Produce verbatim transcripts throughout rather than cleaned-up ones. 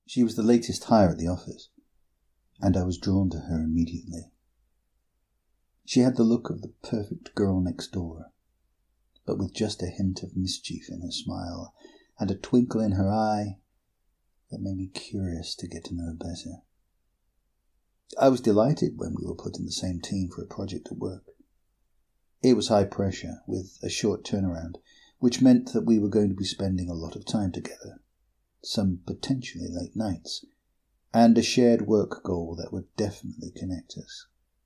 She was the latest hire at the office, and I was drawn to her immediately. She had the look of the perfect girl next door, but with just a hint of mischief in her smile and a twinkle in her eye that made me curious to get to know her better. I was delighted when we were put in the same team for a project at work. It was high pressure, with a short turnaround, which meant that we were going to be spending a lot of time together, some potentially late nights, and a shared work goal that would definitely connect us.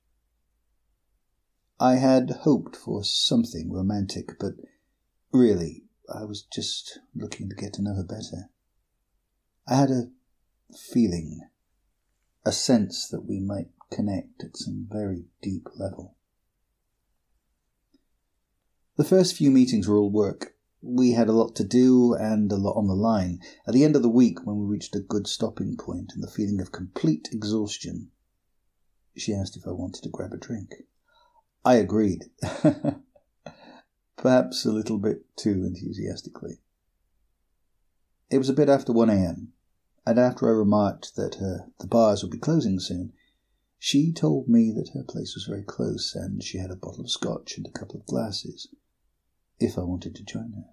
I had hoped for something romantic, but really, I was just looking to get to know her better. I had a feeling, a sense that we might connect at some very deep level. The first few meetings were all work. We had a lot to do and a lot on the line. At the end of the week, when we reached a good stopping point and the feeling of complete exhaustion, she asked if I wanted to grab a drink. I agreed, perhaps a little bit too enthusiastically. It was a bit after one a.m., and after I remarked that her, the bars would be closing soon, she told me that her place was very close and she had a bottle of scotch and a couple of glasses, if I wanted to join her.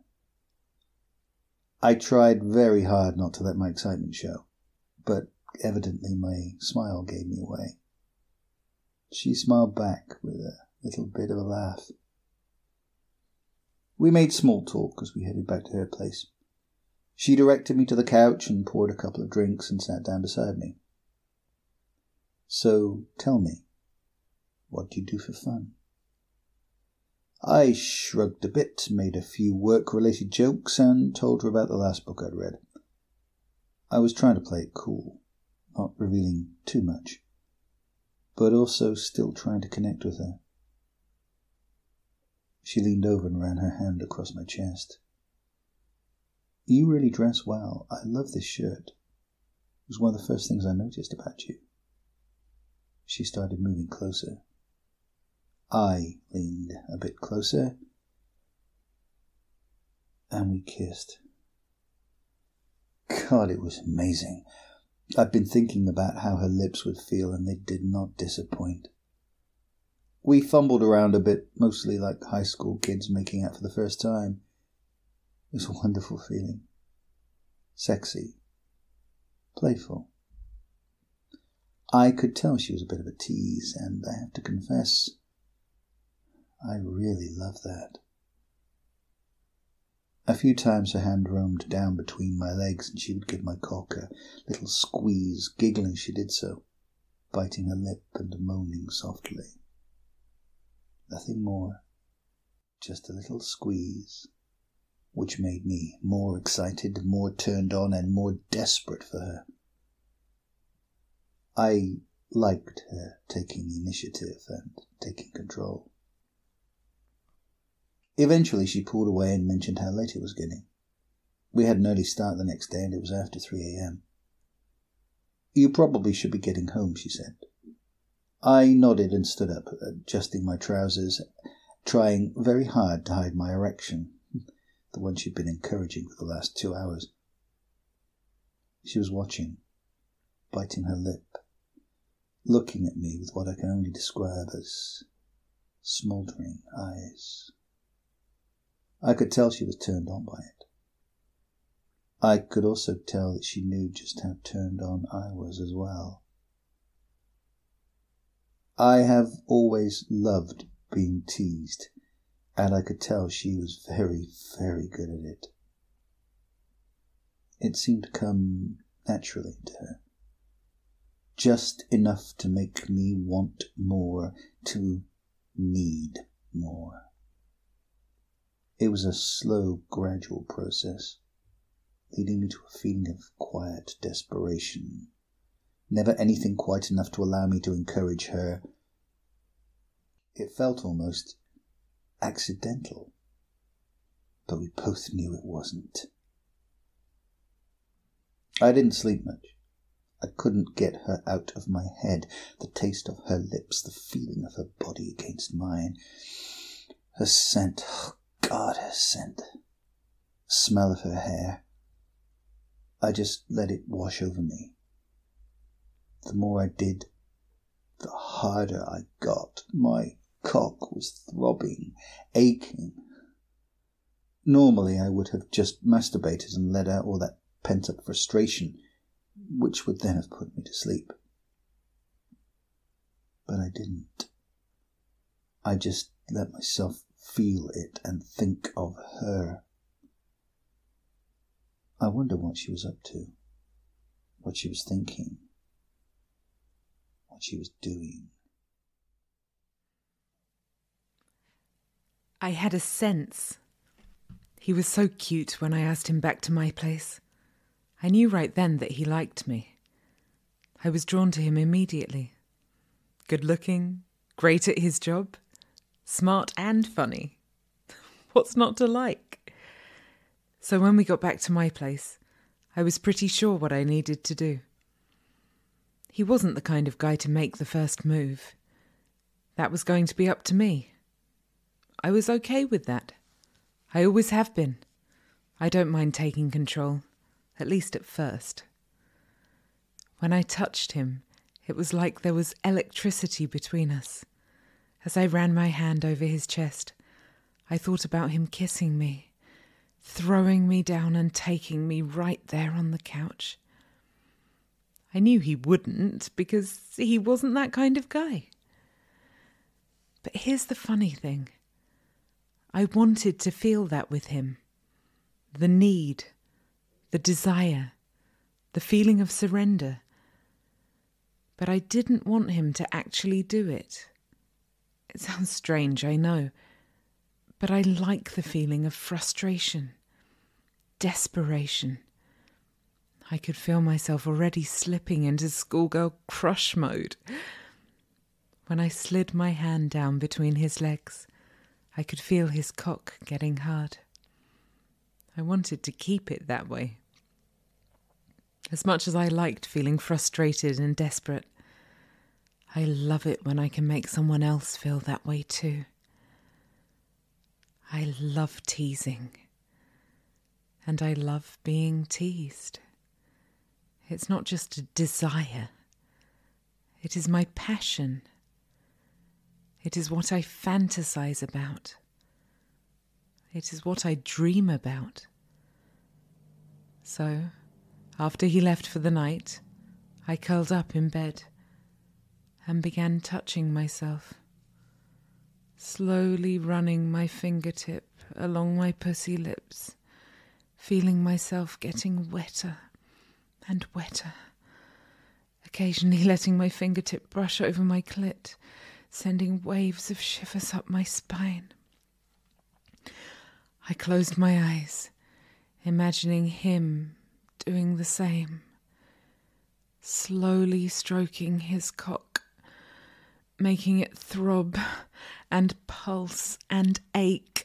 I tried very hard not to let my excitement show, but evidently my smile gave me away. She smiled back with a little bit of a laugh. We made small talk as we headed back to her place. She directed me to the couch and poured a couple of drinks and sat down beside me. So, tell me, what do you do for fun? I shrugged a bit, made a few work-related jokes, and told her about the last book I'd read. I was trying to play it cool, not revealing too much, but also still trying to connect with her. She leaned over and ran her hand across my chest. You really dress well. I love this shirt. It was one of the first things I noticed about you. She started moving closer. I leaned a bit closer, and we kissed. God, it was amazing. I'd been thinking about how her lips would feel, and they did not disappoint. We fumbled around a bit, mostly like high school kids making out for the first time. It was a wonderful feeling. Sexy. Playful. I could tell she was a bit of a tease, and I have to confess, I really love that. A few times her hand roamed down between my legs, and she would give my cock a little squeeze, giggling as she did so, biting her lip and moaning softly. Nothing more, just a little squeeze, which made me more excited, more turned on, and more desperate for her. I liked her taking the initiative and taking control. Eventually she pulled away and mentioned how late it was getting. We had an early start the next day, and it was after three a.m. You probably should be getting home, she said. I nodded and stood up, adjusting my trousers, trying very hard to hide my erection, the one she'd been encouraging for the last two hours. She was watching, biting her lip, looking at me with what I can only describe as smouldering eyes. I could tell she was turned on by it. I could also tell that she knew just how turned on I was as well. I have always loved being teased, and I could tell she was very, very good at it. It seemed to come naturally to her. Just enough to make me want more, to need more. It was a slow, gradual process, leading me to a feeling of quiet desperation. Never anything quite enough to allow me to encourage her. It felt almost accidental, but we both knew it wasn't. I didn't sleep much. I couldn't get her out of my head. The taste of her lips, the feeling of her body against mine, her scent, oh God, her scent, the smell of her hair. I just let it wash over me. The more I did, the harder I got. My cock was throbbing, aching. Normally I would have just masturbated and let out all that pent-up frustration, which would then have put me to sleep. But I didn't. I just let myself feel it and think of her. I wonder what she was up to, what she was thinking, what she was doing. I had a sense. He was so cute when I asked him back to my place. I knew right then that he liked me. I was drawn to him immediately. Good-looking, great at his job, smart and funny. What's not to like? So when we got back to my place, I was pretty sure what I needed to do. He wasn't the kind of guy to make the first move. That was going to be up to me. I was okay with that. I always have been. I don't mind taking control, at least at first. When I touched him, it was like there was electricity between us. As I ran my hand over his chest, I thought about him kissing me, throwing me down and taking me right there on the couch. I knew he wouldn't, because he wasn't that kind of guy. But here's the funny thing. I wanted to feel that with him. The need, the desire, the feeling of surrender. But I didn't want him to actually do it. It sounds strange, I know, but I like the feeling of frustration, desperation. I could feel myself already slipping into schoolgirl crush mode. When I slid my hand down between his legs, I could feel his cock getting hard. I wanted to keep it that way. As much as I liked feeling frustrated and desperate, I love it when I can make someone else feel that way too. I love teasing. And I love being teased. It's not just a desire. It is my passion. It is what I fantasize about. It is what I dream about. So, after he left for the night, I curled up in bed and began touching myself, slowly running my fingertip along my pussy lips, feeling myself getting wetter and wetter, occasionally letting my fingertip brush over my clit, sending waves of shivers up my spine. I closed my eyes, imagining him doing the same, slowly stroking his cock, making it throb and pulse and ache.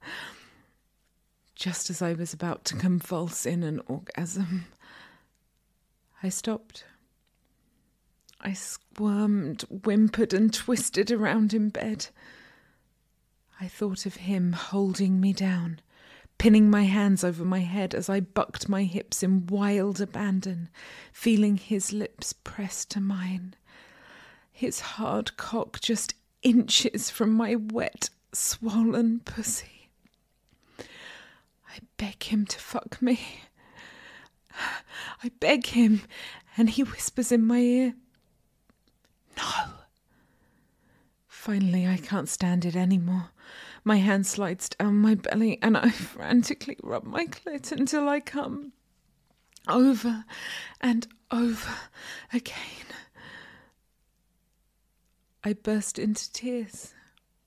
Just as I was about to convulse in an orgasm, I stopped. I squirmed, whimpered and twisted around in bed. I thought of him holding me down, pinning my hands over my head as I bucked my hips in wild abandon, feeling his lips pressed to mine. His hard cock just inches from my wet, swollen pussy. I beg him to fuck me. I beg him, and he whispers in my ear, "No." Finally, I can't stand it anymore. My hand slides down my belly, and I frantically rub my clit until I come. Over and over again. I burst into tears.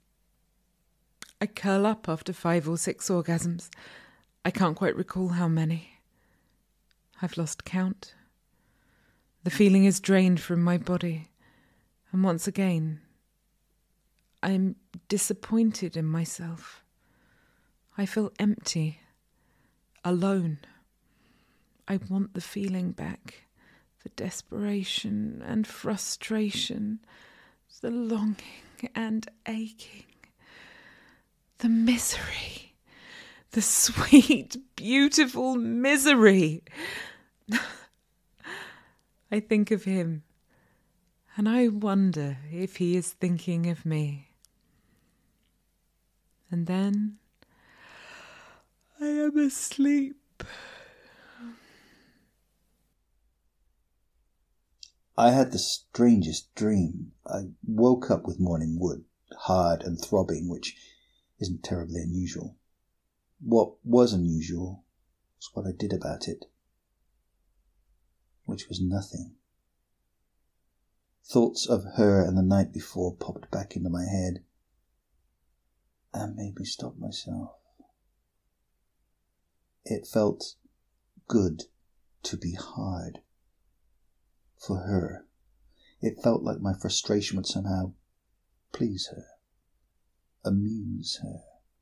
I curl up after five or six orgasms. I can't quite recall how many. I've lost count. The feeling is drained from my body, and once again, I'm disappointed in myself. I feel empty, alone. I want the feeling back, the desperation and frustration, the longing and aching, the misery, the sweet, beautiful misery. I think of him, and I wonder if he is thinking of me. And then I am asleep. I had the strangest dream. I woke up with morning wood, hard and throbbing, which isn't terribly unusual. What was unusual was what I did about it, which was nothing. Thoughts of her and the night before popped back into my head and made me stop myself. It felt good to be hard for her. It felt like my frustration would somehow please her, amuse her,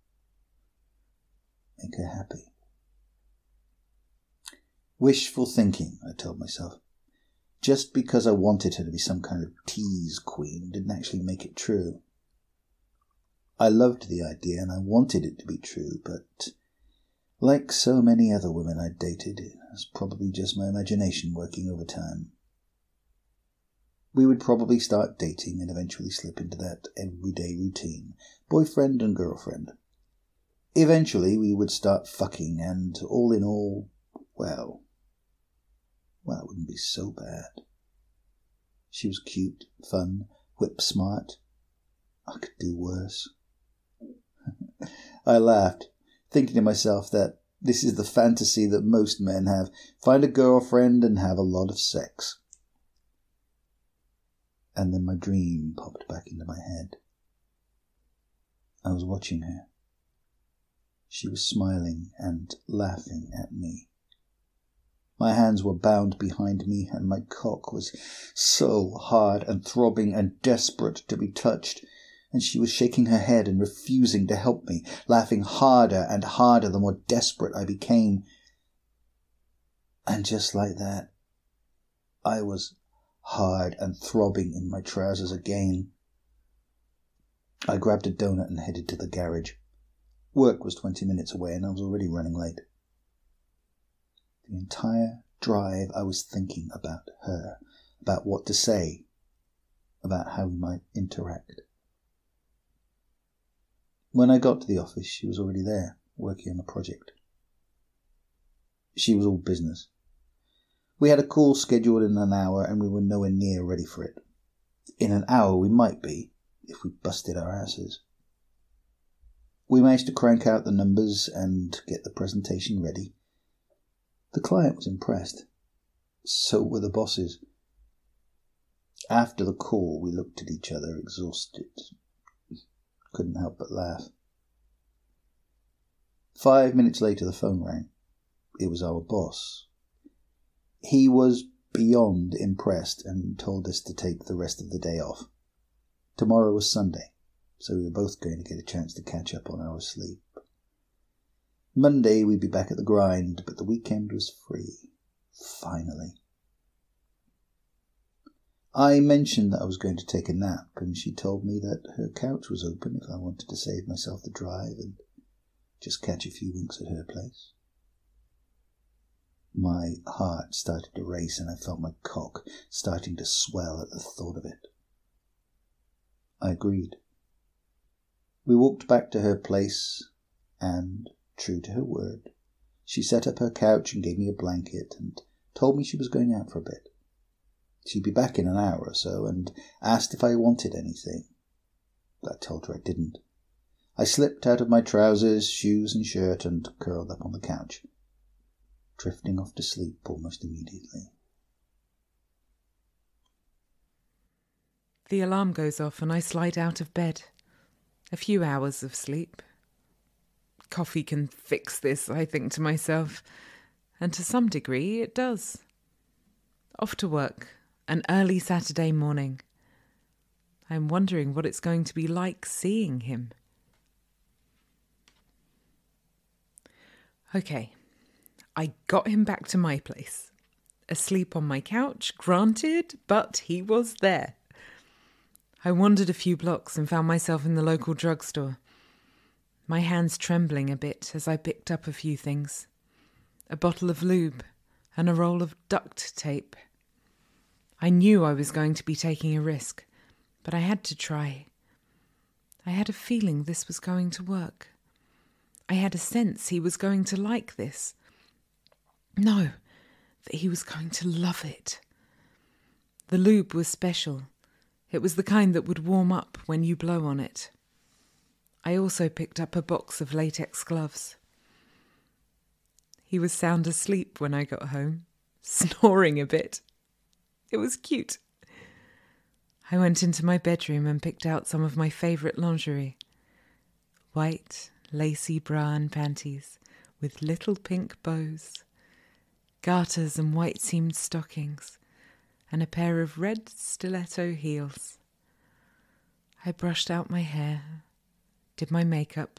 make her happy. Wishful thinking, I told myself. Just because I wanted her to be some kind of tease queen didn't actually make it true. I loved the idea and I wanted it to be true, but like so many other women I'd dated, it was probably just my imagination working overtime. We would probably start dating and eventually slip into that everyday routine, boyfriend and girlfriend. Eventually we would start fucking and, all in all, well, well, it wouldn't be so bad. She was cute, fun, whip-smart. I could do worse. I laughed, thinking to myself that this is the fantasy that most men have. Find a girlfriend and have a lot of sex. And then my dream popped back into my head. I was watching her. She was smiling and laughing at me. My hands were bound behind me, and my cock was so hard and throbbing and desperate to be touched, and she was shaking her head and refusing to help me, laughing harder and harder the more desperate I became. And just like that, I was hard and throbbing in my trousers again. I grabbed a donut and headed to the garage. Work was twenty minutes away and I was already running late. The entire drive I was thinking about her, about what to say, about how we might interact. When I got to the office, she was already there, working on a project. She was all business. We had a call scheduled in an hour and we were nowhere near ready for it. In an hour we might be, if we busted our asses. We managed to crank out the numbers and get the presentation ready. The client was impressed. So were the bosses. After the call, we looked at each other, exhausted. Couldn't help but laugh. Five minutes later, the phone rang. It was our boss. He was beyond impressed and told us to take the rest of the day off. Tomorrow was Sunday, so we were both going to get a chance to catch up on our sleep. Monday we'd be back at the grind, but the weekend was free. Finally. I mentioned that I was going to take a nap, and she told me that her couch was open if I wanted to save myself the drive and just catch a few winks at her place. My heart started to race and I felt my cock starting to swell at the thought of it. I agreed. We walked back to her place and, true to her word, she set up her couch and gave me a blanket and told me she was going out for a bit. She'd be back in an hour or so and asked if I wanted anything. I told her I didn't. I slipped out of my trousers, shoes and shirt and curled up on the couch, drifting off to sleep almost immediately. The alarm goes off and I slide out of bed. A few hours of sleep. Coffee can fix this, I think to myself. And to some degree it does. Off to work, an early Saturday morning. I'm wondering what it's going to be like seeing him. Okay, I got him back to my place. Asleep on my couch, granted, but he was there. I wandered a few blocks and found myself in the local drugstore. My hands trembling a bit as I picked up a few things. A bottle of lube, and a roll of duct tape. I knew I was going to be taking a risk, but I had to try. I had a feeling this was going to work. I had a sense he was going to like this. No, that he was going to love it. The lube was special. It was the kind that would warm up when you blow on it. I also picked up a box of latex gloves. He was sound asleep when I got home, snoring a bit. It was cute. I went into my bedroom and picked out some of my favourite lingerie. White, lacy bra and panties with little pink bows, garters and white-seamed stockings, and a pair of red stiletto heels. I brushed out my hair, did my makeup.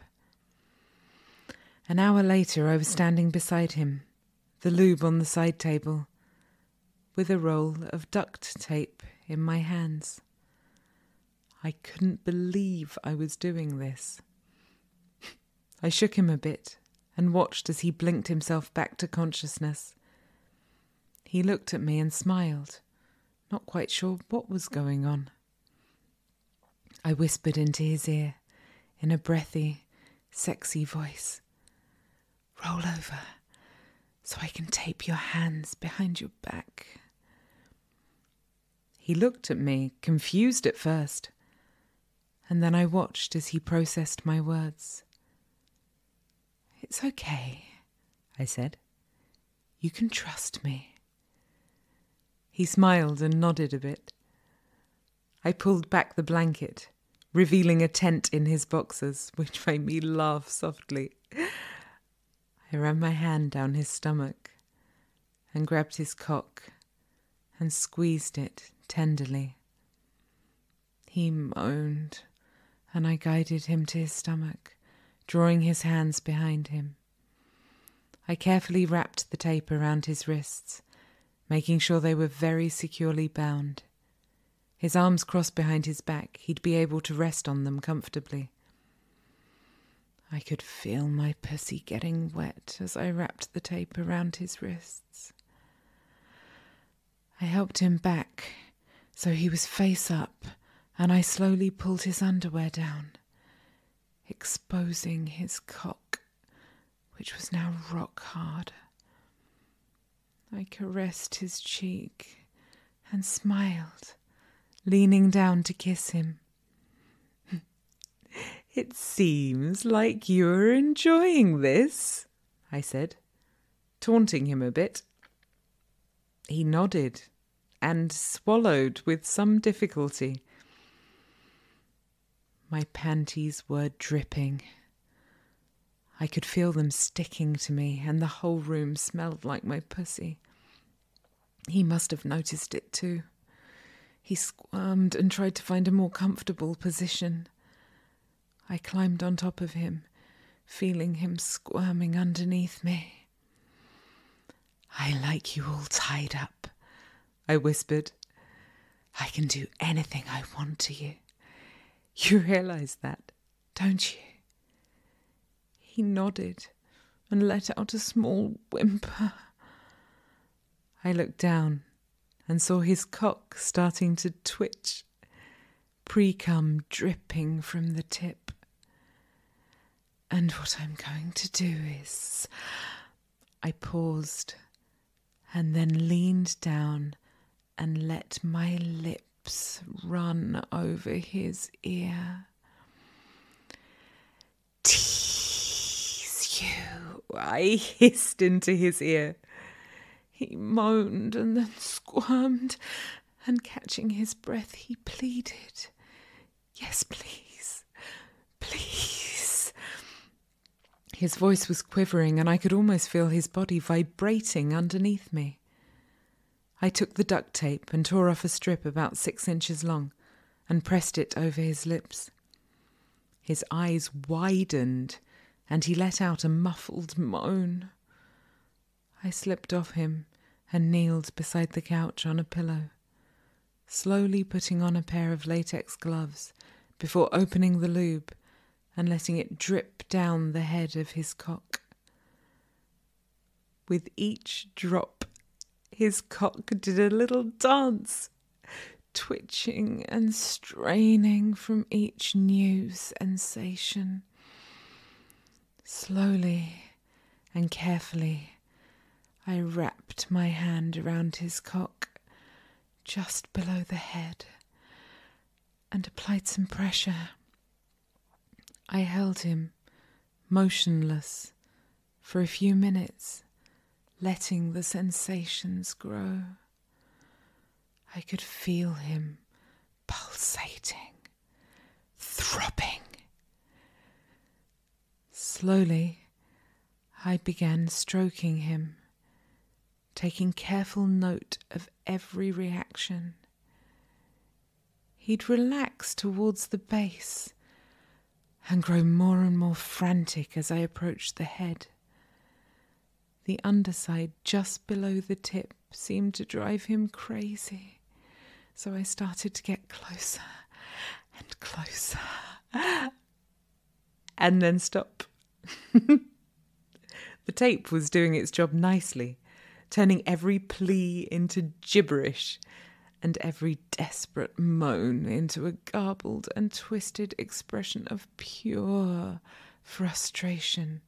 An hour later I was standing beside him, the lube on the side table, with a roll of duct tape in my hands. I couldn't believe I was doing this. I shook him a bit and watched as he blinked himself back to consciousness. He looked at me and smiled, not quite sure what was going on. I whispered into his ear in a breathy, sexy voice, "Roll over so I can tape your hands behind your back." He looked at me, confused at first, and then I watched as he processed my words. "It's okay," I said. "You can trust me." He smiled and nodded a bit. I pulled back the blanket, revealing a tent in his boxers, which made me laugh softly. I ran my hand down his stomach and grabbed his cock and squeezed it tenderly. He moaned, and I guided him to his stomach, drawing his hands behind him. I carefully wrapped the tape around his wrists, making sure they were very securely bound. His arms crossed behind his back, he'd be able to rest on them comfortably. I could feel my pussy getting wet as I wrapped the tape around his wrists. I helped him back so he was face up, and I slowly pulled his underwear down, exposing his cock, which was now rock hard. I caressed his cheek and smiled, leaning down to kiss him. "It seems like you're enjoying this," I said, taunting him a bit. He nodded and swallowed with some difficulty. My panties were dripping. I could feel them sticking to me, and the whole room smelled like my pussy. He must have noticed it too. He squirmed and tried to find a more comfortable position. I climbed on top of him, feeling him squirming underneath me. "I like you all tied up," I whispered. "I can do anything I want to you. You realise that, don't you?" He nodded and let out a small whimper. I looked down and saw his cock starting to twitch, pre-cum dripping from the tip. "And what I'm going to do is..." I paused and then leaned down and let my lips run over his ear. "Tease you," I hissed into his ear. He moaned and then squirmed, and catching his breath, he pleaded, "Yes, please, please." His voice was quivering, and I could almost feel his body vibrating underneath me. I took the duct tape and tore off a strip about six inches long and pressed it over his lips. His eyes widened, and he let out a muffled moan. I slipped off him and kneeled beside the couch on a pillow, slowly putting on a pair of latex gloves before opening the lube and letting it drip down the head of his cock. With each drop, His cock did a little dance, twitching and straining from each new sensation. Slowly and carefully, I wrapped my hand around his cock, just below the head, and applied some pressure. I held him, motionless, for a few minutes, letting the sensations grow. I could feel him pulsating, throbbing. Slowly, I began stroking him, taking careful note of every reaction. He'd relax towards the base and grow more and more frantic as I approached the head. The underside just below the tip seemed to drive him crazy, so I started to get closer and closer and then stop. The tape was doing its job nicely, turning every plea into gibberish and every desperate moan into a garbled and twisted expression of pure frustration.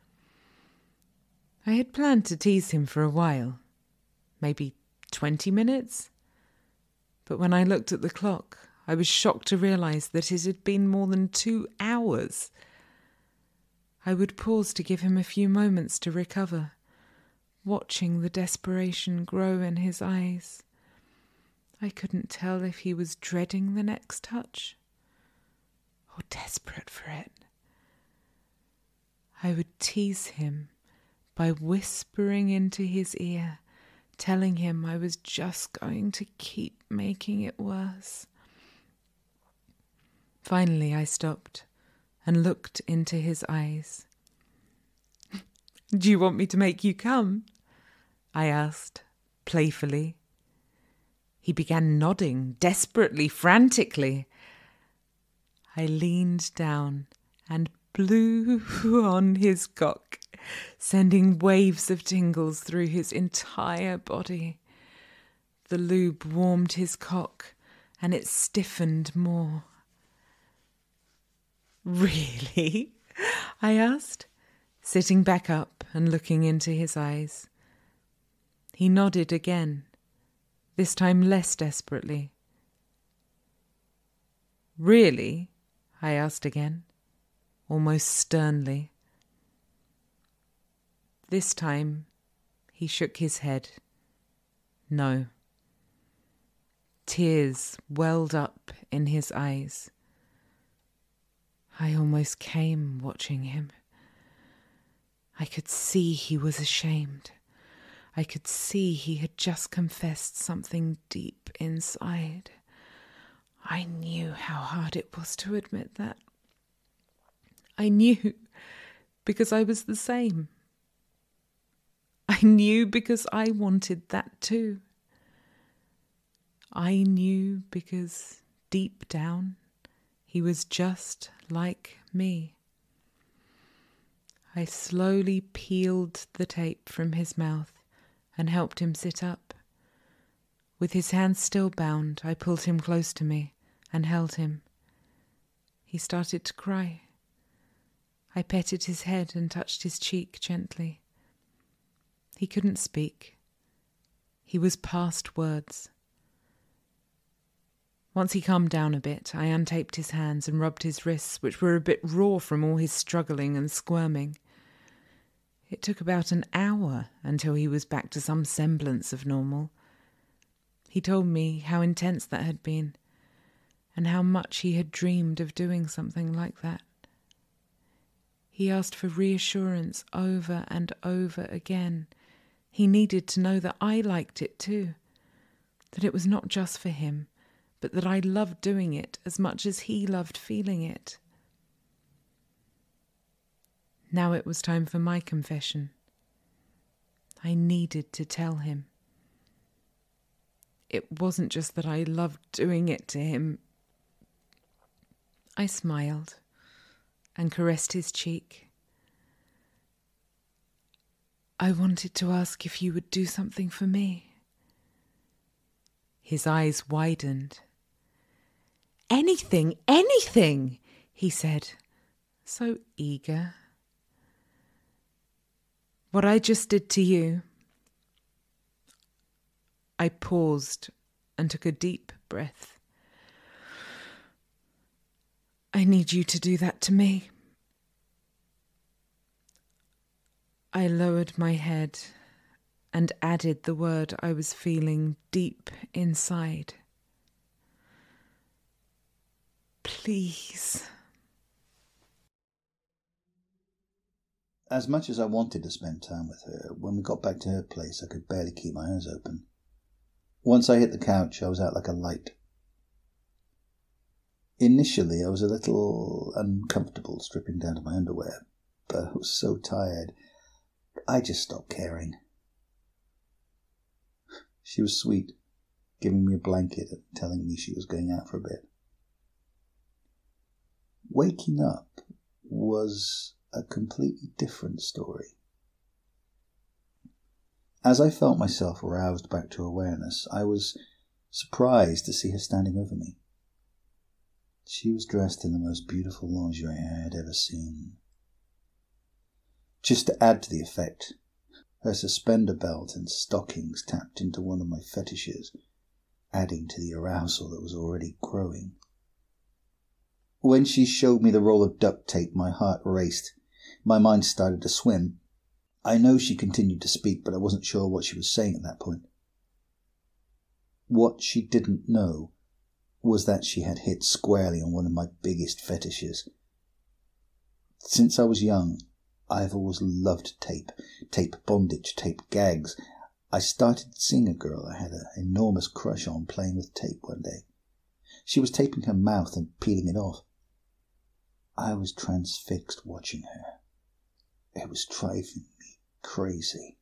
I had planned to tease him for a while, maybe twenty minutes, but when I looked at the clock, I was shocked to realise that it had been more than two hours. I would pause to give him a few moments to recover, watching the desperation grow in his eyes. I couldn't tell if he was dreading the next touch or desperate for it. I would tease him by whispering into his ear, telling him I was just going to keep making it worse. Finally, I stopped and looked into his eyes. "Do you want me to make you come?" I asked, playfully. He began nodding, desperately, frantically. I leaned down and blew on his cock, sending waves of tingles through his entire body. The lube warmed his cock, and it stiffened more. "Really?" I asked, sitting back up and looking into his eyes. He nodded again, this time less desperately. "Really?" I asked again, almost sternly. This time he shook his head. No. Tears welled up in his eyes. I almost came watching him. I could see he was ashamed. I could see he had just confessed something deep inside. I knew how hard it was to admit that. I knew because I was the same. I knew because I wanted that too. I knew because deep down he was just like me. I slowly peeled the tape from his mouth and helped him sit up. With his hands still bound, I pulled him close to me and held him. He started to cry. I petted his head and touched his cheek gently. He couldn't speak. He was past words. Once he calmed down a bit, I untaped his hands and rubbed his wrists, which were a bit raw from all his struggling and squirming. It took about an hour until he was back to some semblance of normal. He told me how intense that had been, and how much he had dreamed of doing something like that. He asked for reassurance over and over again. He needed to know that I liked it too, that it was not just for him, but that I loved doing it as much as he loved feeling it. Now it was time for my confession. I needed to tell him. It wasn't just that I loved doing it to him. I smiled and caressed his cheek. "I wanted to ask if you would do something for me," His eyes widened. "Anything, anything," he said, so eager. "What I just did to you." I paused and took a deep breath. "I need you to do that to me." I lowered my head and added the word I was feeling deep inside. "Please." As much as I wanted to spend time with her, when we got back to her place, I could barely keep my eyes open. Once I hit the couch, I was out like a light. Initially, I was a little uncomfortable stripping down to my underwear, but I was so tired, I just stopped caring. She was sweet, giving me a blanket and telling me she was going out for a bit. Waking up was a completely different story. As I felt myself roused back to awareness, I was surprised to see her standing over me. She was dressed in the most beautiful lingerie I had ever seen. Just to add to the effect, her suspender belt and stockings tapped into one of my fetishes, adding to the arousal that was already growing. When she showed me the roll of duct tape, my heart raced. My mind started to swim. I know she continued to speak, but I wasn't sure what she was saying at that point. What she didn't know was that she had hit squarely on one of my biggest fetishes. Since I was young, I've always loved tape, tape bondage, tape gags. I started seeing a girl I had an enormous crush on playing with tape one day. She was taping her mouth and peeling it off. I was transfixed watching her. It was driving me crazy.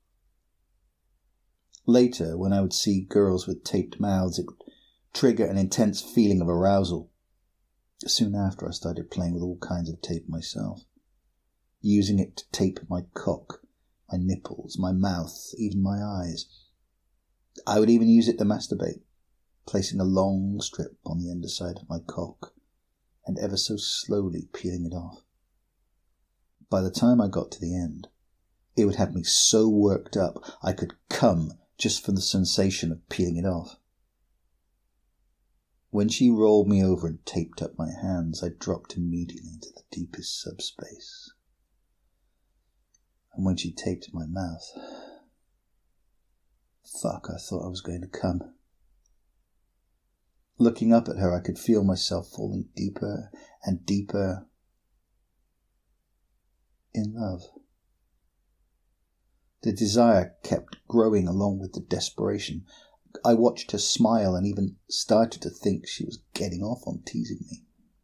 Later, when I would see girls with taped mouths, it would trigger an intense feeling of arousal. Soon after, I started playing with all kinds of tape myself, using it to tape my cock, my nipples, my mouth, even my eyes. I would even use it to masturbate, placing a long strip on the underside of my cock and ever so slowly peeling it off. By the time I got to the end, it would have me so worked up I could come just from the sensation of peeling it off. When she rolled me over and taped up my hands, I dropped immediately into the deepest subspace. And when she taped my mouth, fuck, I thought I was going to come. Looking up at her, I could feel myself falling deeper and deeper in love. The desire kept growing along with the desperation. I watched her smile and even started to think she was getting off on teasing me.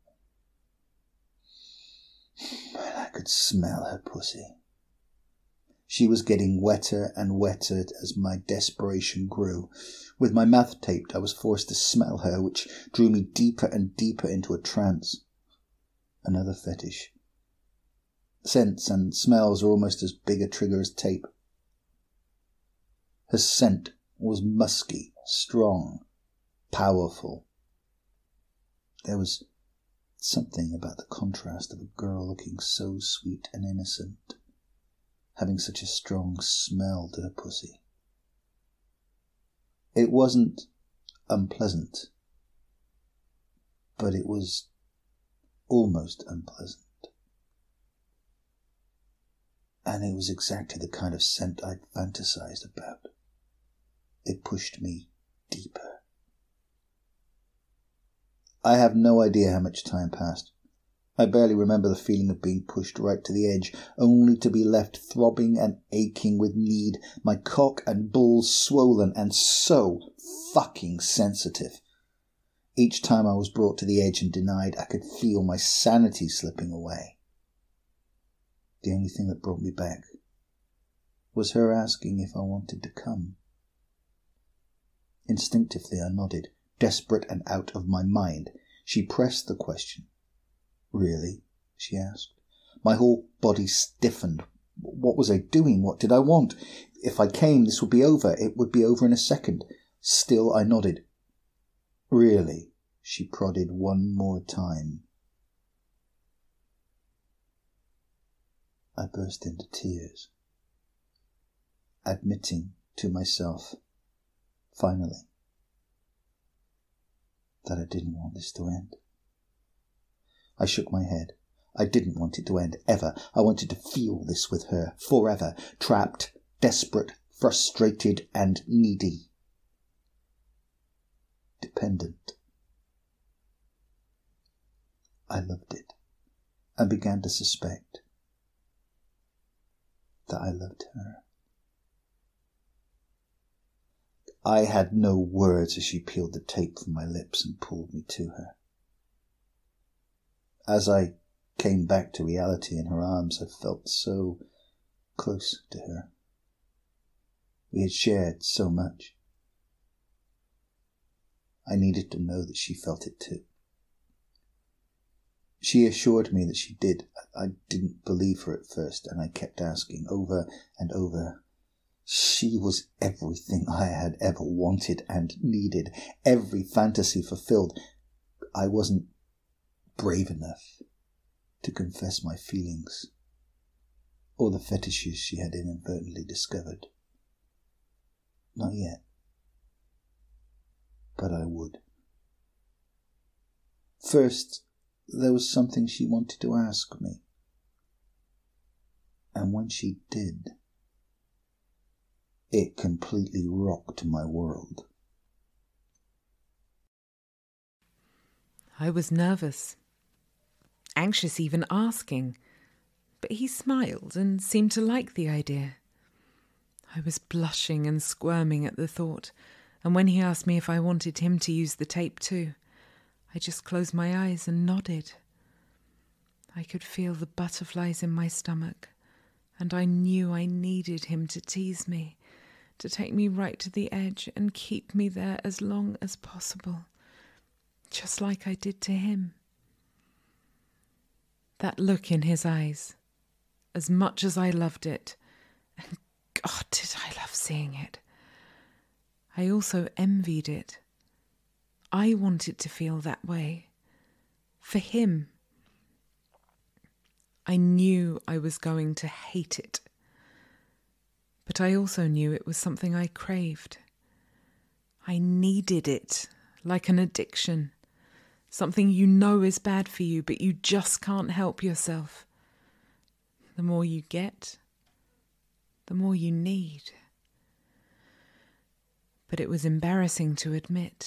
And I could smell her pussy. She was getting wetter and wetter as my desperation grew. With my mouth taped, I was forced to smell her, which drew me deeper and deeper into a trance. Another fetish. Scents and smells are almost as big a trigger as tape. Her scent was musky, strong, powerful. There was something about the contrast of a girl looking so sweet and innocent, having such a strong smell to her pussy. It wasn't unpleasant, but it was almost unpleasant. And it was exactly the kind of scent I'd fantasized about. It pushed me deeper. I have no idea how much time passed. I barely remember the feeling of being pushed right to the edge, only to be left throbbing and aching with need, my cock and balls swollen and so fucking sensitive. Each time I was brought to the edge and denied, I could feel my sanity slipping away. The only thing that brought me back was her asking if I wanted to come. Instinctively I nodded, desperate and out of my mind. She pressed the question. "Really?" she asked. My whole body stiffened. What was I doing? What did I want? If I came, this would be over. It would be over in a second. Still I nodded. Really? She prodded one more time. I burst into tears, admitting to myself, finally, that I didn't want this to end. I shook my head. I didn't want it to end, ever. I wanted to feel this with her, forever, trapped, desperate, frustrated, and needy. Dependent. I loved it, and began to suspect that I loved her. I had no words as she peeled the tape from my lips and pulled me to her. As I came back to reality in her arms, I felt so close to her. We had shared so much. I needed to know that she felt it too. She assured me that she did. I didn't believe her at first, and I kept asking over and over. She was everything I had ever wanted and needed, every fantasy fulfilled. I wasn't brave enough to confess my feelings or the fetishes she had inadvertently discovered. Not yet. But I would. First, there was something she wanted to ask me. And when she did, it completely rocked my world. I was nervous, anxious even asking, but he smiled and seemed to like the idea. I was blushing and squirming at the thought, and when he asked me if I wanted him to use the tape too, I just closed my eyes and nodded. I could feel the butterflies in my stomach, and I knew I needed him to tease me, to take me right to the edge and keep me there as long as possible, just like I did to him. That look in his eyes, as much as I loved it, and God, did I love seeing it, I also envied it. I wanted to feel that way. For him. I knew I was going to hate it. But I also knew it was something I craved. I needed it, like an addiction. Something you know is bad for you, but you just can't help yourself. The more you get, the more you need. But it was embarrassing to admit.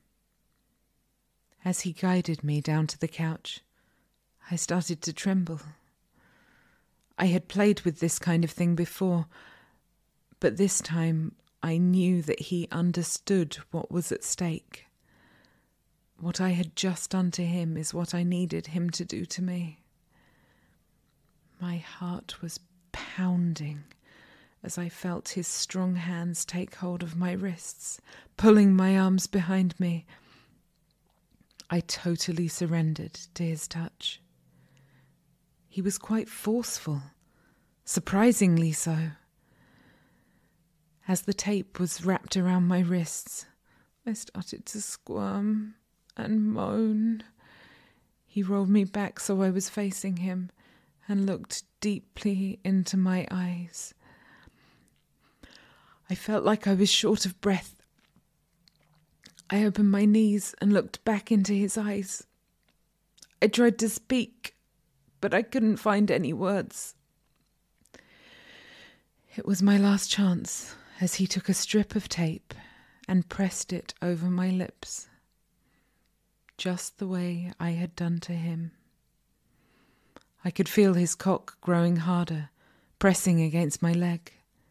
As he guided me down to the couch, I started to tremble. I had played with this kind of thing before, but this time I knew that he understood what was at stake. What I had just done to him is what I needed him to do to me. My heart was pounding as I felt his strong hands take hold of my wrists, pulling my arms behind me. I totally surrendered to his touch. He was quite forceful, surprisingly so. As the tape was wrapped around my wrists, I started to squirm and moan. He rolled me back so I was facing him and looked deeply into my eyes. I felt like I was short of breath. I opened my knees and looked back into his eyes. I tried to speak, but I couldn't find any words. It was my last chance as he took a strip of tape and pressed it over my lips, just the way I had done to him. I could feel his cock growing harder, pressing against my leg.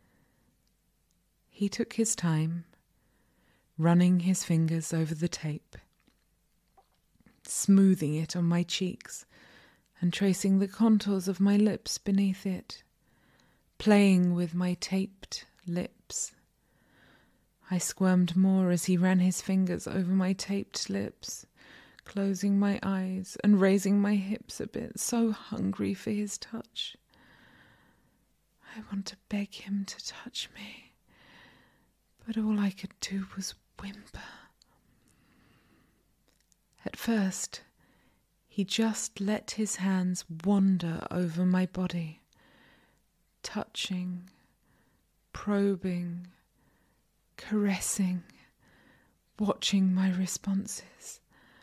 He took his time, running his fingers over the tape, smoothing it on my cheeks and tracing the contours of my lips beneath it, playing with my taped lips. I squirmed more as he ran his fingers over my taped lips, closing my eyes and raising my hips a bit, so hungry for his touch. I want to beg him to touch me, but all I could do was whimper. At first, he just let his hands wander over my body, touching, probing, caressing, watching my responses.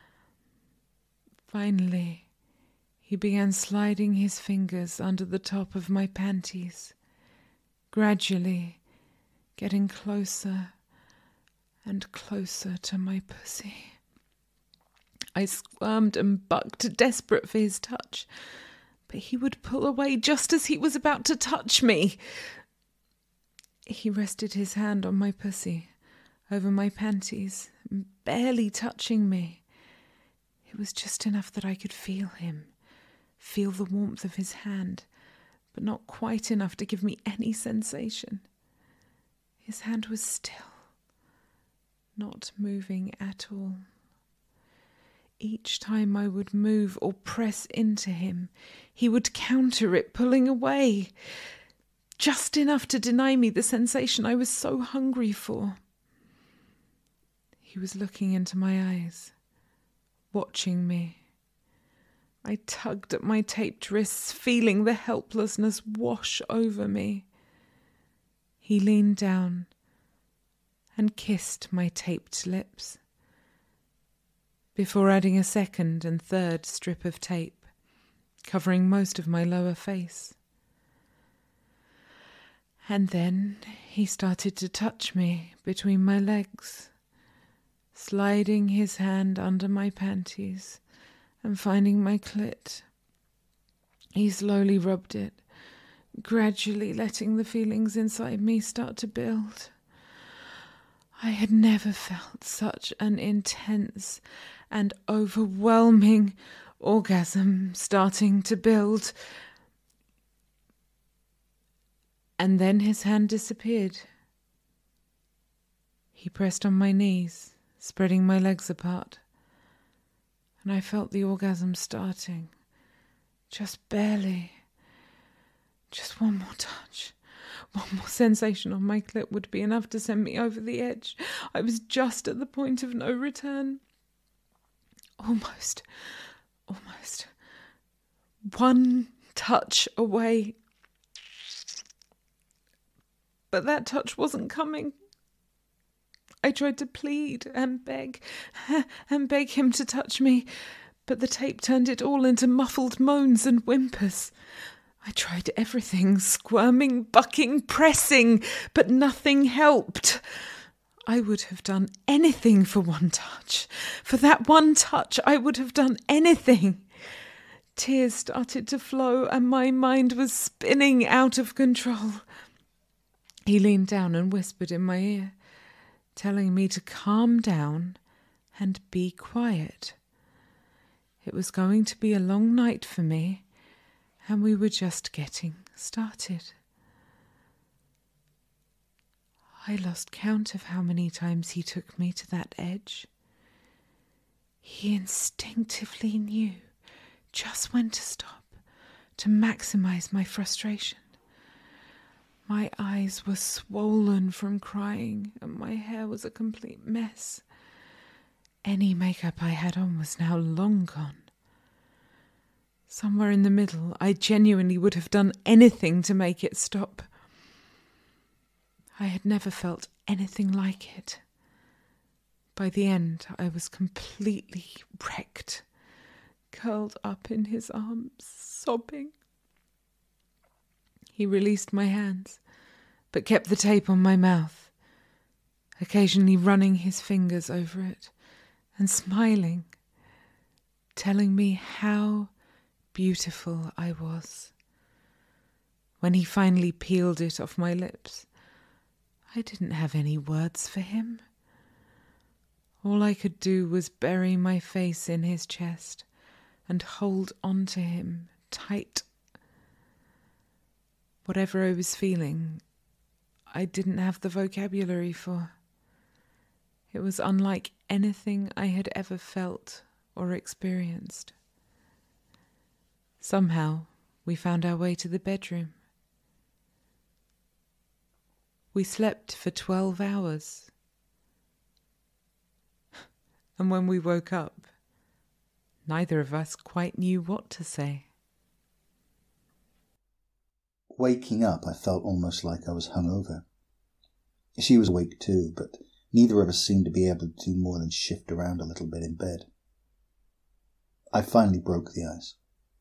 Finally, he began sliding his fingers under the top of my panties, gradually getting closer and closer to my pussy. I squirmed and bucked, desperate for his touch, but he would pull away just as he was about to touch me. He rested his hand on my pussy, over my panties, barely touching me. It was just enough that I could feel him, feel the warmth of his hand, but not quite enough to give me any sensation. His hand was still, not moving at all. Each time I would move or press into him, he would counter it, pulling away, just enough to deny me the sensation I was so hungry for. He was looking into my eyes, watching me. I tugged at my taped wrists, feeling the helplessness wash over me. He leaned down and kissed my taped lips, before adding a second and third strip of tape, covering most of my lower face. And then he started to touch me between my legs, sliding his hand under my panties and finding my clit. He slowly rubbed it, gradually letting the feelings inside me start to build. I had never felt such an intense and overwhelming orgasm starting to build. And then his hand disappeared. He pressed on my knees, spreading my legs apart, and I felt the orgasm starting, just barely. Just one more touch, one more sensation on my clit would be enough to send me over the edge. I was just at the point of no return. Almost, almost. One touch away. But that touch wasn't coming. I tried to plead and beg and beg him to touch me, but the tape turned it all into muffled moans and whimpers. I tried everything, squirming, bucking, pressing, but nothing helped. I would have done anything for one touch. For that one touch, I would have done anything. Tears started to flow and my mind was spinning out of control. He leaned down and whispered in my ear, telling me to calm down and be quiet. It was going to be a long night for me, and we were just getting started. I lost count of how many times he took me to that edge. He instinctively knew just when to stop, to maximize my frustration. My eyes were swollen from crying, and my hair was a complete mess. Any makeup I had on was now long gone. Somewhere in the middle, I genuinely would have done anything to make it stop. I had never felt anything like it. By the end, I was completely wrecked, curled up in his arms, sobbing. He released my hands, but kept the tape on my mouth, occasionally running his fingers over it and smiling, telling me how beautiful I was. When he finally peeled it off my lips, I didn't have any words for him. All I could do was bury my face in his chest and hold on to him tight. Whatever I was feeling, I didn't have the vocabulary for. It was unlike anything I had ever felt or experienced. Somehow, we found our way to the bedroom. We slept for twelve hours. And when we woke up, Neither of us quite knew what to say. Waking up, I felt almost like I was hungover. She was awake too, but neither of us seemed to be able to do more than shift around a little bit in bed. I finally broke the ice.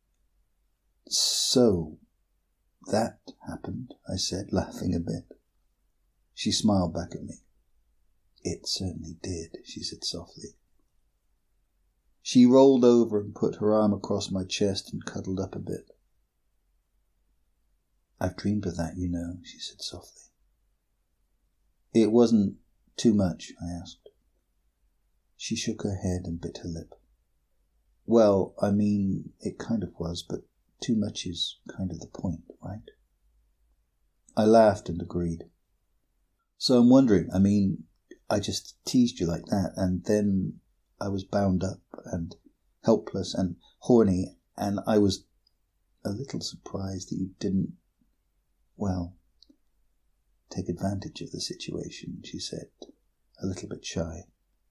"So, that happened," I said, laughing a bit. She smiled back at me. "It certainly did," she said softly. She rolled over and put her arm across my chest and cuddled up a bit. "I've dreamed of that, you know," she said softly. "It wasn't too much?" I asked. She shook her head and bit her lip. "Well, I mean, it kind of was, but too much is kind of the point, right?" I laughed and agreed. "So I'm wondering, I mean, I just teased you like that, and then I was bound up and helpless and horny, and I was a little surprised that you didn't, well, take advantage of the situation," she said, a little bit shy.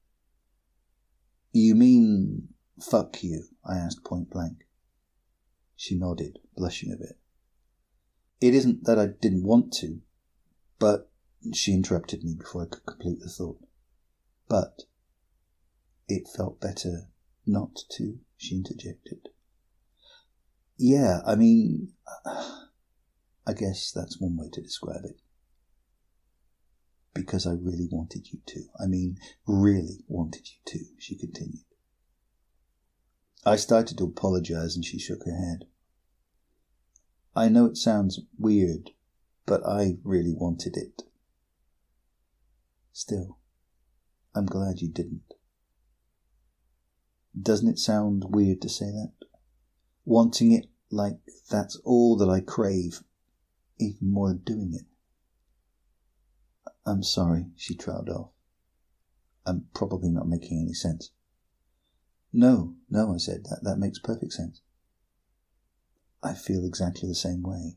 "You mean fuck you?" I asked point blank. She nodded, blushing a bit. "It isn't that I didn't want to, but..." She interrupted me before I could complete the thought. "But it felt better not to," she interjected. "Yeah, I mean, I guess that's one way to describe it. Because I really wanted you to. I mean, really wanted you to," she continued. I started to apologize and she shook her head. "I know it sounds weird, but I really wanted it. Still, I'm glad you didn't." Doesn't it sound weird to say that? Wanting it like that's all that I crave, even more than doing it. "I'm sorry," she trailed off. "I'm probably not making any sense." No, no, I said, that, that makes perfect sense. I feel exactly the same way.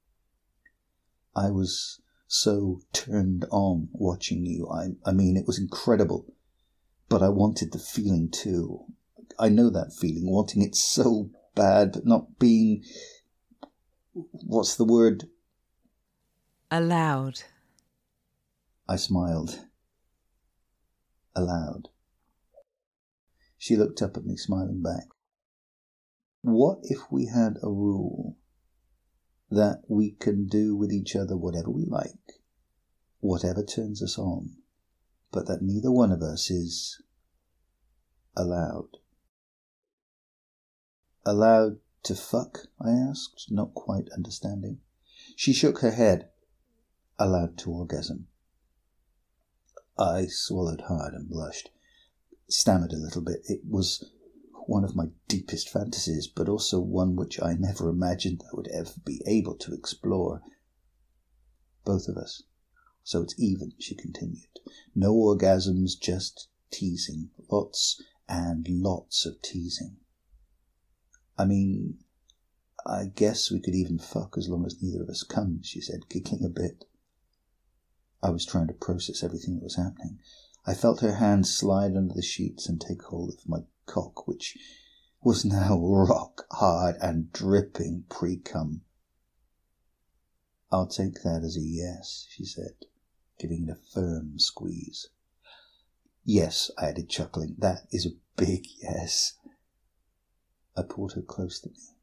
I was so turned on watching you. I, I mean, it was incredible. But I wanted the feeling too. I know that feeling, wanting it so bad, but not being... What's the word? Allowed. I smiled. Allowed. She looked up at me, smiling back. "What if we had a rule that we can do with each other whatever we like, whatever turns us on, but that neither one of us is allowed?" "Allowed to fuck?" I asked, not quite understanding. She shook her head. "Allowed to orgasm." I swallowed hard and blushed, stammered a little bit. It was one of my deepest fantasies, but also one which I never imagined I would ever be able to explore. "Both of us. So it's even," she continued. "No orgasms, just teasing. Lots and lots of teasing. I mean, I guess we could even fuck as long as neither of us comes," she said, giggling a bit. I was trying to process everything that was happening. I felt her hand slide under the sheets and take hold of my cock, which was now rock hard and dripping pre-cum. "I'll take that as a yes," she said, giving it a firm squeeze. "Yes," I added, chuckling, "that is a big yes." I pulled her close to me.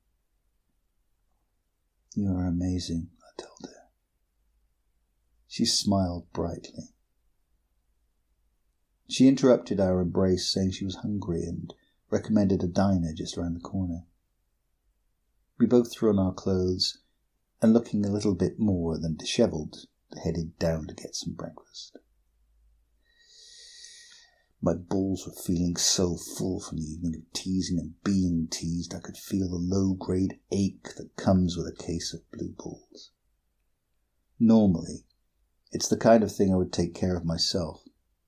"You are amazing," I told her. She smiled brightly. She interrupted our embrace, saying she was hungry and recommended a diner just around the corner. We both threw on our clothes and, looking a little bit more than dishevelled, headed down to get some breakfast. My balls were feeling so full from the evening of teasing and being teased, I could feel the low-grade ache that comes with a case of blue balls. Normally, it's the kind of thing I would take care of myself.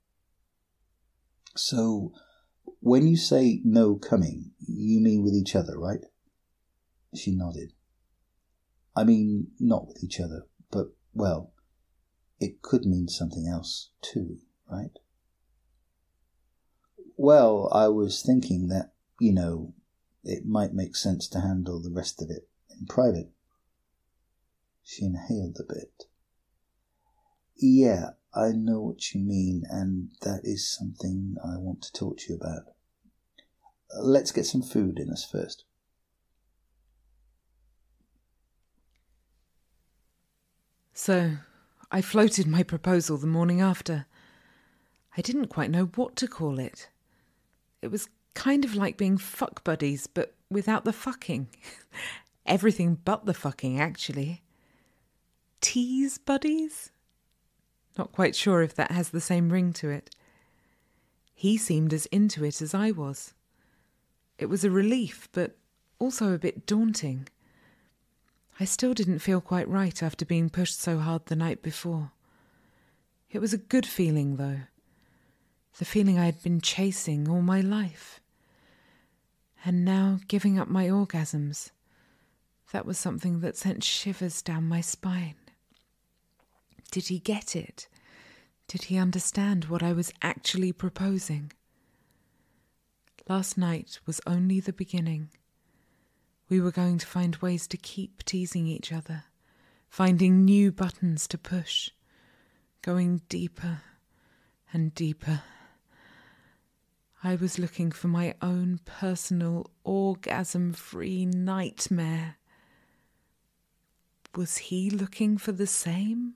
"So, when you say no coming, you mean with each other, right?" She nodded. "I mean, not with each other, but, well, it could mean something else too, right?" "Well, I was thinking that You know, it might make sense to handle the rest of it in private. She inhaled a bit. Yeah, I know what you mean, and that is something I want to talk to you about. Let's get some food in us first. So, I floated my proposal the morning after. I didn't quite know what to call it. It was kind of like being fuck buddies, but without the fucking. Everything but the fucking, actually. Tease buddies? Not quite sure if that has the same ring to it. He seemed as into it as I was. It was a relief, but also a bit daunting. I still didn't feel quite right after being pushed so hard the night before. It was a good feeling, though. The feeling I had been chasing all my life. And now giving up my orgasms, that was something that sent shivers down my spine. Did he get it? Did he understand what I was actually proposing? Last night was only the beginning. We were going to find ways to keep teasing each other, finding new buttons to push, going deeper and deeper. I was looking for my own personal orgasm-free nightmare. Was he looking for the same?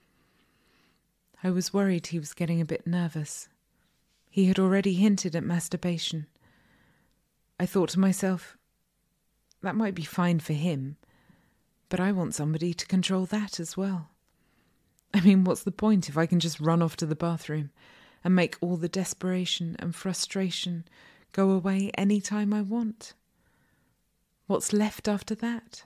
I was worried he was getting a bit nervous. He had already hinted at masturbation. I thought to myself, that might be fine for him, but I want somebody to control that as well. I mean, what's the point if I can just run off to the bathroom and make all the desperation and frustration go away any time I want? What's left after that?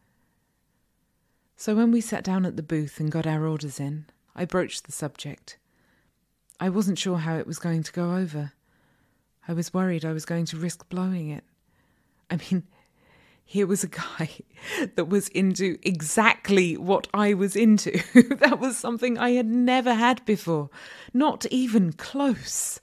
So when we sat down at the booth and got our orders in, I broached the subject. I wasn't sure how it was going to go over. I was worried I was going to risk blowing it. I mean, here was a guy that was into exactly what I was into. That was something I had never had before, not even close.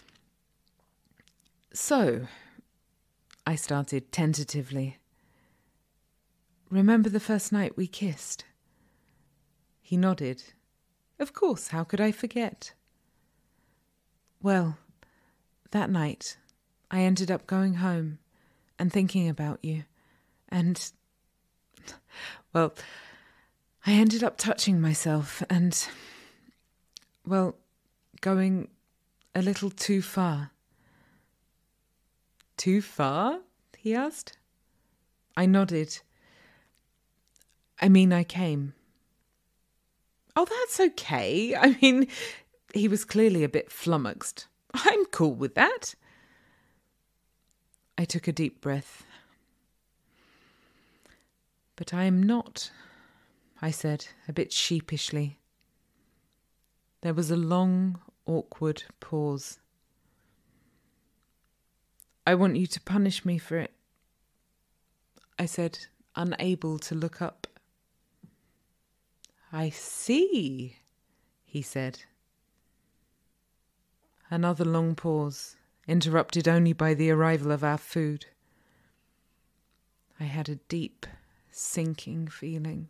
So, I started tentatively. Remember the first night we kissed? He nodded. Of course, how could I forget? Well, that night, I ended up going home and thinking about you. And, well, I ended up touching myself and, well, going a little too far. Too far? He asked. I nodded. I mean, I came. Oh, that's okay. I mean, he was clearly a bit flummoxed. I'm cool with that. I took a deep breath. But I am not, I said, a bit sheepishly. There was a long, awkward pause. I want you to punish me for it, I said, unable to look up. I see, he said. Another long pause, interrupted only by the arrival of our food. I had a deep, sinking feeling.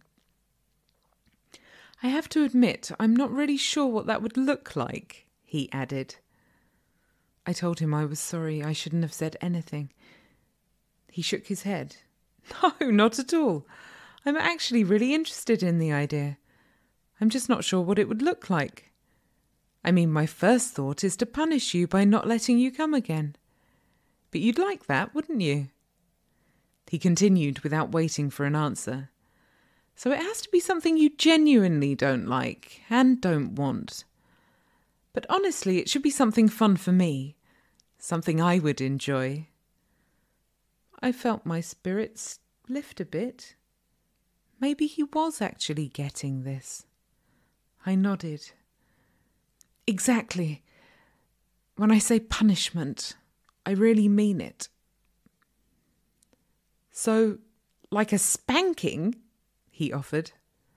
I have to admit, I'm not really sure what that would look like, he added. I told him I was sorry, I shouldn't have said anything. He shook his head. No, not at all. I'm actually really interested in the idea. I'm just not sure what it would look like. I mean, my first thought is to punish you by not letting you come again. But you'd like that, wouldn't you? He continued without waiting for an answer. So it has to be something you genuinely don't like and don't want. But honestly, it should be something fun for me, something I would enjoy. I felt my spirits lift a bit. Maybe he was actually getting this. I nodded. Exactly. When I say punishment, I really mean it. So, like a spanking, he offered.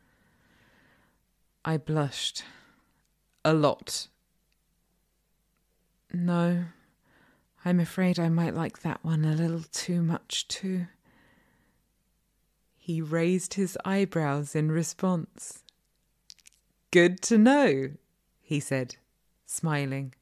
I blushed. A lot. No, I'm afraid I might like that one a little too much too. He raised his eyebrows in response. Good to know, he said, smiling.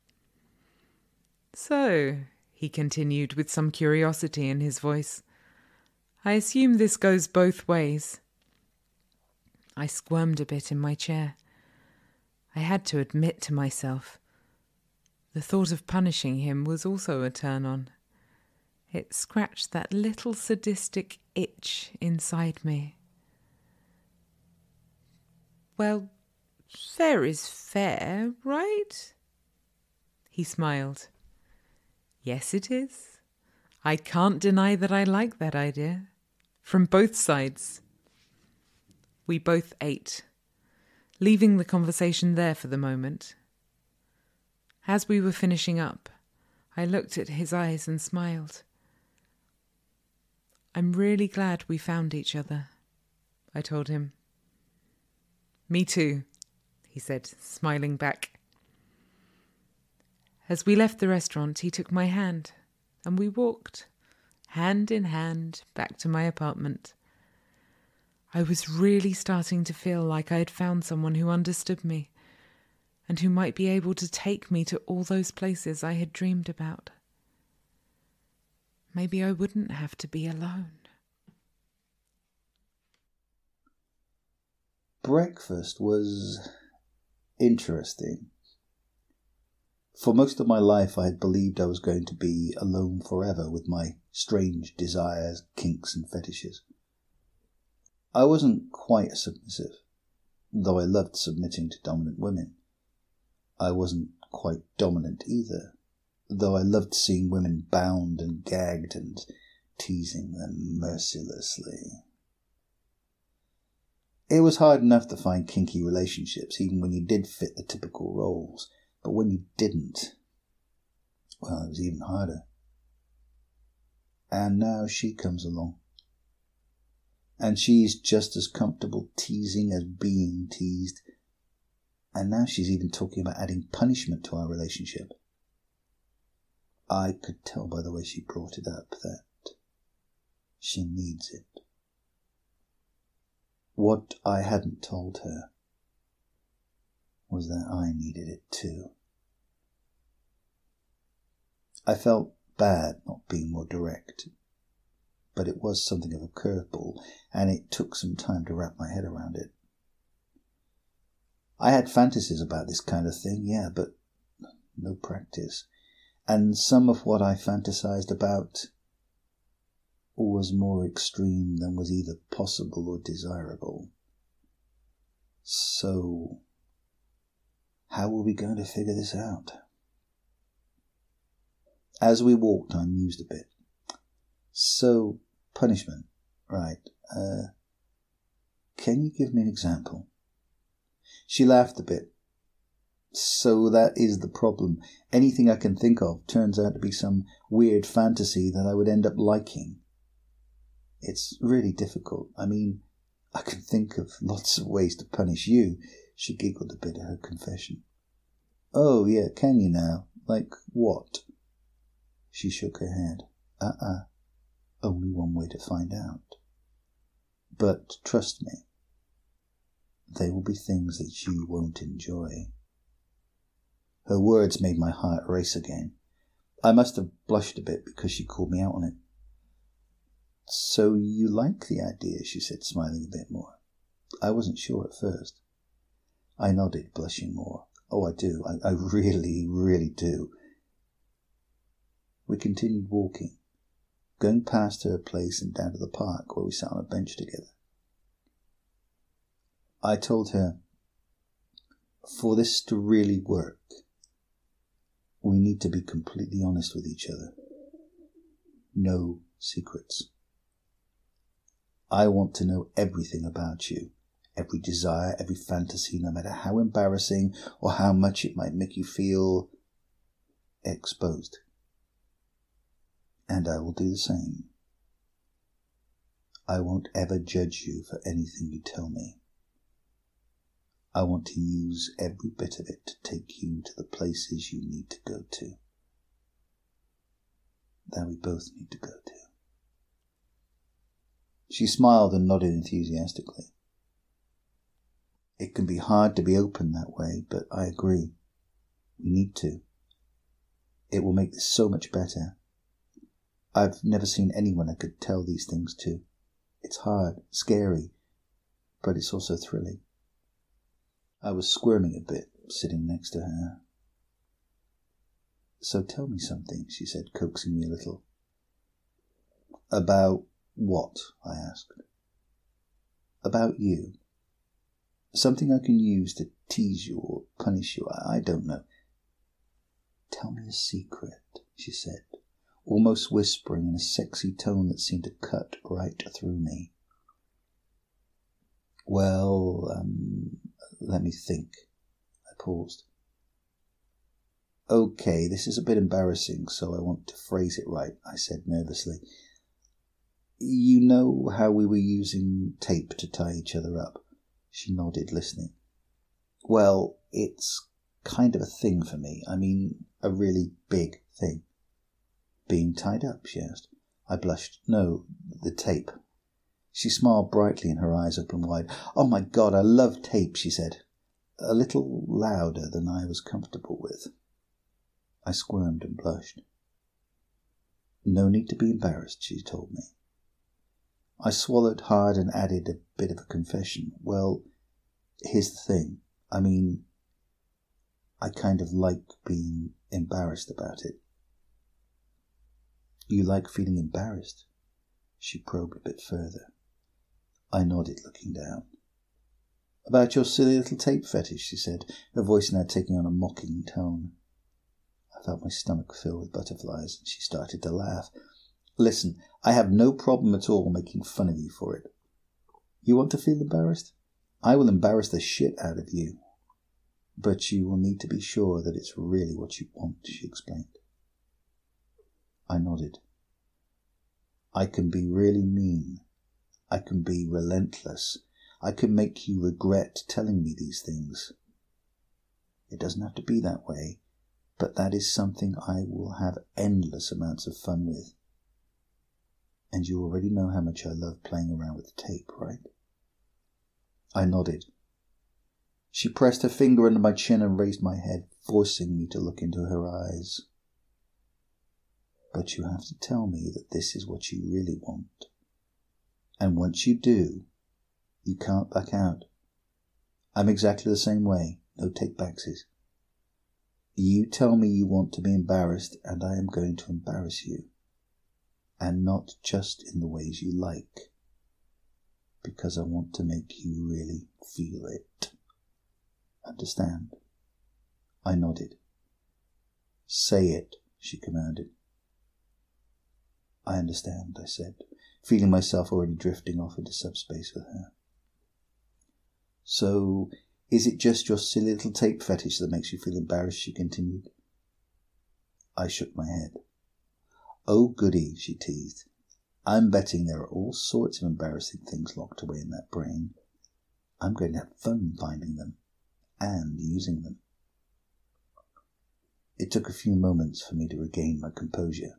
So, he continued with some curiosity in his voice, I assume this goes both ways. I squirmed a bit in my chair. I had to admit to myself, the thought of punishing him was also a turn-on. It scratched that little sadistic itch inside me. Well, fair is fair, right? He smiled. Yes, it is. I can't deny that I like that idea. From both sides. We both ate, leaving the conversation there for the moment. As we were finishing up, I looked at his eyes and smiled. I'm really glad we found each other, I told him. Me too, he said, smiling back. As we left the restaurant, he took my hand, and we walked, hand in hand, back to my apartment. I was really starting to feel like I had found someone who understood me, and who might be able to take me to all those places I had dreamed about. Maybe I wouldn't have to be alone. Breakfast was interesting. For most of my life I had believed I was going to be alone forever with my strange desires, kinks and fetishes. I wasn't quite submissive, though I loved submitting to dominant women. I wasn't quite dominant either, though I loved seeing women bound and gagged and teasing them mercilessly. It was hard enough to find kinky relationships, even when you did fit the typical roles, but when you didn't, well, it was even harder. And now she comes along. And she's just as comfortable teasing as being teased. And now she's even talking about adding punishment to our relationship. I could tell by the way she brought it up that she needs it. What I hadn't told her was that I needed it too. I felt bad not being more direct, but it was something of a curveball, and it took some time to wrap my head around it. I had fantasies about this kind of thing, yeah, but no practice. And some of what I fantasized about was more extreme than was either possible or desirable. So, how were we going to figure this out? As we walked, I mused a bit. So, punishment, right. Uh, can you give me an example? She laughed a bit. So that is the problem. Anything I can think of turns out to be some weird fantasy that I would end up liking. It's really difficult. I mean, I can think of lots of ways to punish you. She giggled a bit at her confession. Oh, yeah, can you now? Like what? She shook her head. Uh-uh. Only one way to find out. But trust me, they will be things that you won't enjoy. Her words made my heart race again. I must have blushed a bit because she called me out on it. So you like the idea, she said, smiling a bit more. I wasn't sure at first. I nodded, blushing more. Oh, I do. I, I really, really do. We continued walking, going past her place and down to the park where we sat on a bench together. I told her, for this to really work, we need to be completely honest with each other. No secrets. I want to know everything about you, every desire, every fantasy, no matter how embarrassing or how much it might make you feel exposed. And I will do the same. I won't ever judge you for anything you tell me. I want to use every bit of it to take you to the places you need to go to. that we both need to go to. She smiled and nodded enthusiastically. It can be hard to be open that way, but I agree. We need to. It will make this so much better. I've never seen anyone I could tell these things to. It's hard, scary, but it's also thrilling. I was squirming a bit, sitting next to her. So tell me something, she said, coaxing me a little. About what? I asked. About you. Something I can use to tease you or punish you. I, I don't know. Tell me a secret, she said, almost whispering in a sexy tone that seemed to cut right through me. Well, um, let me think. I paused. Okay, this is a bit embarrassing, so I want to phrase it right, I said nervously. You know how we were using tape to tie each other up? She nodded, listening. Well, it's kind of a thing for me. I mean, a really big thing. Being tied up, she asked. I blushed. No, the tape. She smiled brightly and her eyes opened wide. Oh my God, I love tape, she said, a little louder than I was comfortable with. I squirmed and blushed. No need to be embarrassed, she told me. I swallowed hard and added a bit of a confession. Well, here's the thing. I mean, I kind of like being embarrassed about it. You like feeling embarrassed? She probed a bit further. I nodded, looking down. About your silly little tape fetish, she said, her voice now taking on a mocking tone. I felt my stomach fill with butterflies, and she started to laugh. Listen, I have no problem at all making fun of you for it. You want to feel embarrassed? I will embarrass the shit out of you. But you will need to be sure that it's really what you want, she explained. I nodded. I can be really mean. I can be relentless. I can make you regret telling me these things. It doesn't have to be that way, but that is something I will have endless amounts of fun with. And you already know how much I love playing around with the tape, right? I nodded. She pressed her finger under my chin and raised my head, forcing me to look into her eyes. But you have to tell me that this is what you really want. And once you do, you can't back out. I'm exactly the same way, no take-backses. You tell me you want to be embarrassed, and I am going to embarrass you. And not just in the ways you like. Because I want to make you really feel it. Understand? I nodded. Say it, she commanded. I understand, I said, feeling myself already drifting off into subspace with her. So, is it just your silly little tape fetish that makes you feel embarrassed, she continued. I shook my head. Oh goody, she teased. I'm betting there are all sorts of embarrassing things locked away in that brain. I'm going to have fun finding them and using them. It took a few moments for me to regain my composure.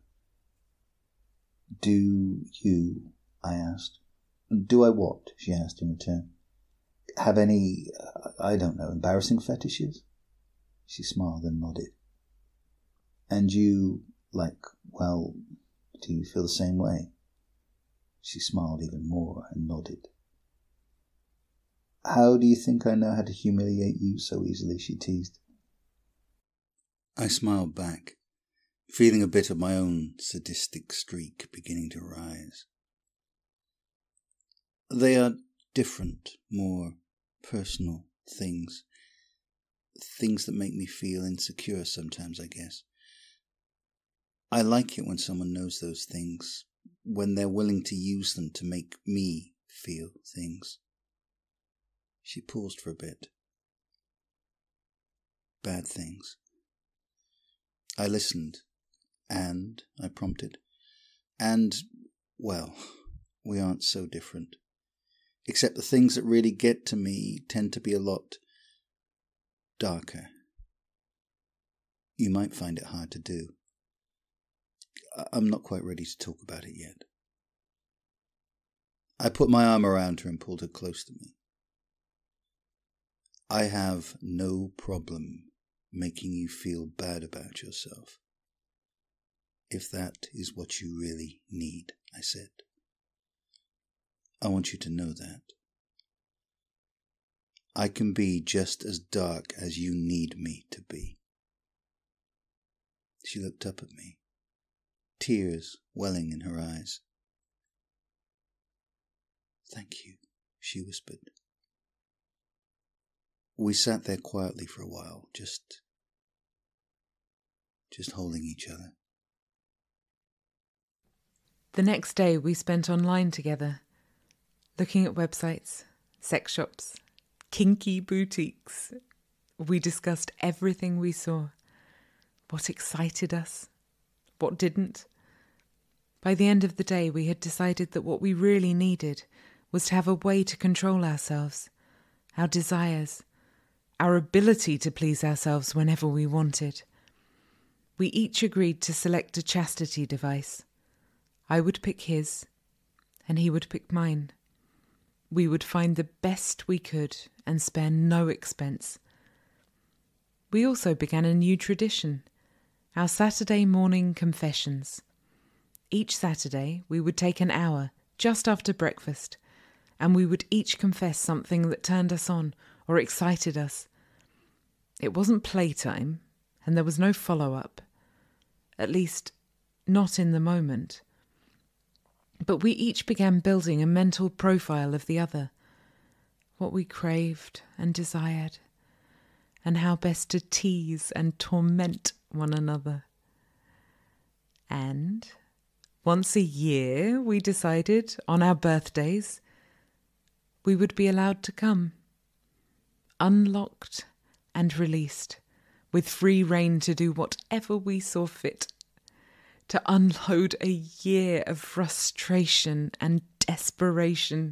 Do you, I asked. Do I what? She asked in return. Have any, uh, I don't know, embarrassing fetishes? She smiled and nodded. And you, like, well, do you feel the same way? She smiled even more and nodded. How do you think I know how to humiliate you so easily? She teased. I smiled back, feeling a bit of my own sadistic streak beginning to rise. They are different, more personal things. Things that make me feel insecure sometimes, I guess. I like it when someone knows those things, when they're willing to use them to make me feel things. She paused for a bit. Bad things. I listened, and I prompted. And, well, we aren't so different. Except the things that really get to me tend to be a lot darker. You might find it hard to do. I'm not quite ready to talk about it yet. I put my arm around her and pulled her close to me. I have no problem making you feel bad about yourself, if that is what you really need, I said. I want you to know that. I can be just as dark as you need me to be. She looked up at me, tears welling in her eyes. Thank you, she whispered. We sat there quietly for a while, just, just holding each other. The next day we spent online together, looking at websites, sex shops, kinky boutiques. We discussed everything we saw, what excited us, what didn't. By the end of the day, we had decided that what we really needed was to have a way to control ourselves, our desires, our ability to please ourselves whenever we wanted. We each agreed to select a chastity device. I would pick his, and he would pick mine. We would find the best we could and spare no expense. We also began a new tradition, our Saturday morning confessions. Each Saturday we would take an hour just after breakfast, and we would each confess something that turned us on or excited us. It wasn't playtime, and there was no follow-up. At least, not in the moment. But we each began building a mental profile of the other, what we craved and desired, and how best to tease and torment one another. And once a year, we decided, on our birthdays, we would be allowed to come, unlocked and released, with free rein to do whatever we saw fit, to unload a year of frustration and desperation.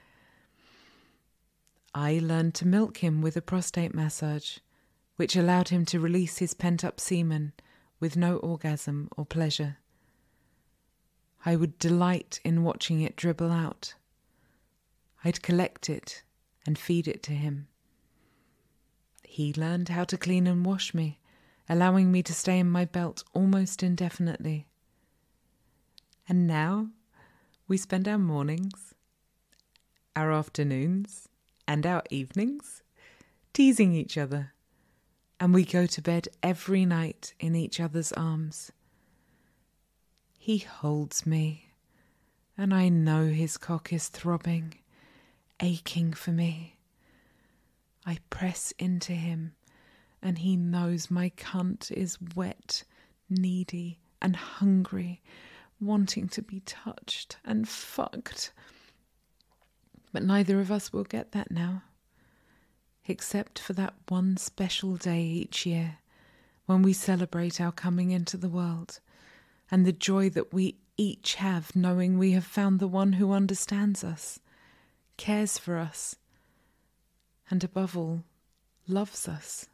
I learned to milk him with a prostate massage, which allowed him to release his pent-up semen with no orgasm or pleasure. I would delight in watching it dribble out. I'd collect it and feed it to him. He learned how to clean and wash me, allowing me to stay in my belt almost indefinitely. And now we spend our mornings, our afternoons, and our evenings teasing each other, and we go to bed every night in each other's arms. He holds me, and I know his cock is throbbing, aching for me. I press into him, and he knows my cunt is wet, needy, and hungry, wanting to be touched and fucked. But neither of us will get that now, except for that one special day each year when we celebrate our coming into the world and the joy that we each have knowing we have found the one who understands us, cares for us, and above all, loves us.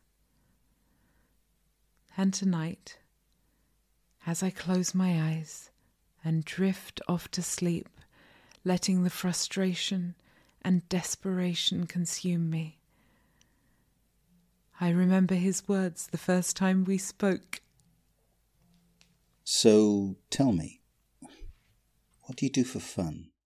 And tonight, as I close my eyes and drift off to sleep, letting the frustration and desperation consume me, I remember his words the first time we spoke. So, tell me, what do you do for fun?